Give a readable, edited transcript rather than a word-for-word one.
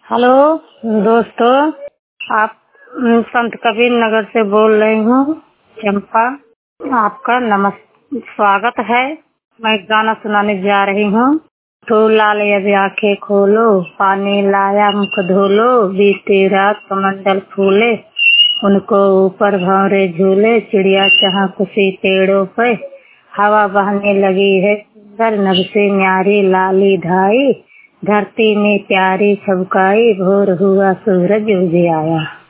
Hello दोस्तों, आप संत कबीर नगर से बोल रही हूँ, चंपा। आपका स्वागत है। मैं गाना सुनाने जा रही हूँ। लाल यदि आंखें खोलो, पानी लाया मुख धोलो, बीती रात कमंडल फूले, उनको ऊपर भंवरे झूले, चिड़िया चाह खुशी पेड़ों पे, हवा बहने लगी है सुंदर, नभ से न्यारी लाली ढाई, धरती में प्यारी छबकाई, भोर हुआ सूरज उग आया।